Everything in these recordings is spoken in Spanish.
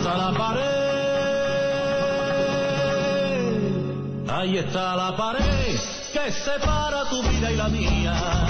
está la pared, ahí está la pared que separa tu vida y la mía.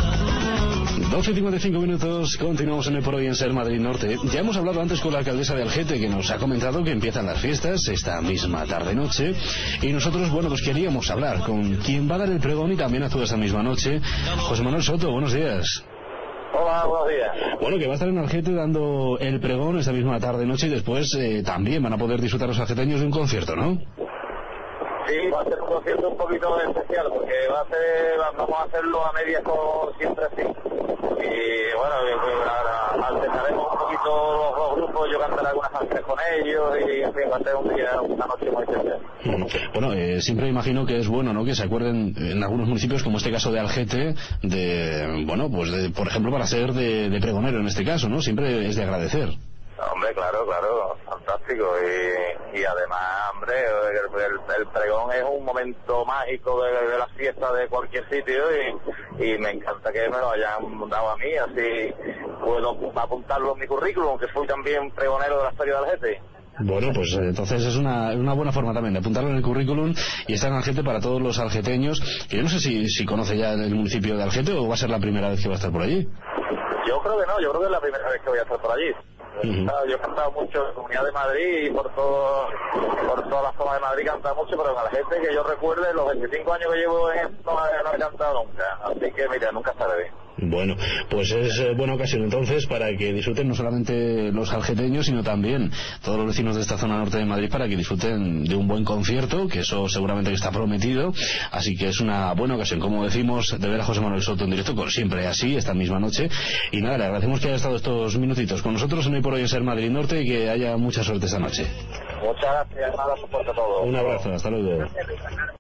12:55, continuamos en el Por Hoy en Ser Madrid Norte. Ya hemos hablado antes con la alcaldesa de Algete, que nos ha comentado que empiezan las fiestas esta misma tarde-noche, y nosotros, bueno, pues queríamos hablar con quien va a dar el pregón y también actúa esta misma noche, José Manuel Soto. Buenos días. Hola, buenos días. Bueno, que va a estar en Algete dando el pregón esta misma tarde-noche, y después también van a poder disfrutar los algeteños de un concierto, ¿no? Sí, va a ser un concierto un poquito especial, porque vamos a hacerlo a medias con siempre así. Y bueno, alternaremos un poquito los dos grupos, yo cantaré algunas canciones con ellos, y en fin, va a ser una noche muy especial. Bueno, siempre imagino que es bueno, ¿no?, que se acuerden en algunos municipios, como este caso de Algete, de, bueno, pues por ejemplo, para ser de pregonero en este caso, ¿no? Siempre es de agradecer. Hombre, claro, fantástico. Y además, hombre, el pregón es un momento mágico de la fiesta de cualquier sitio, y me encanta que me lo hayan dado a mí, así puedo apuntarlo en mi currículum, que fui también pregonero de la Feria de Algete. Bueno, pues entonces es una buena forma también de apuntarlo en el currículum y estar en Algete para todos los algeteños, que yo no sé si conoce ya el municipio de Algete o va a ser la primera vez que va a estar por allí. Yo creo que no, yo creo que es la primera vez que voy a estar por allí. Yo he cantado mucho en la Comunidad de Madrid y por toda la zona de Madrid he cantado mucho, pero en Algete, que yo recuerde, los 25 años que llevo en esto no he cantado nunca, así que mira, nunca estaré. Bueno, pues es buena ocasión entonces para que disfruten no solamente los algeteños, sino también todos los vecinos de esta zona norte de Madrid, para que disfruten de un buen concierto, que eso seguramente que está prometido. Así que es una buena ocasión, como decimos, de ver a José Manuel Soto en directo, con siempre así, esta misma noche. Y nada, le agradecemos que haya estado estos minutitos con nosotros en Hoy por Hoy en Ser Madrid Norte, y que haya mucha suerte esta noche. Muchas gracias, nada, soporte todo. Un abrazo, hasta luego.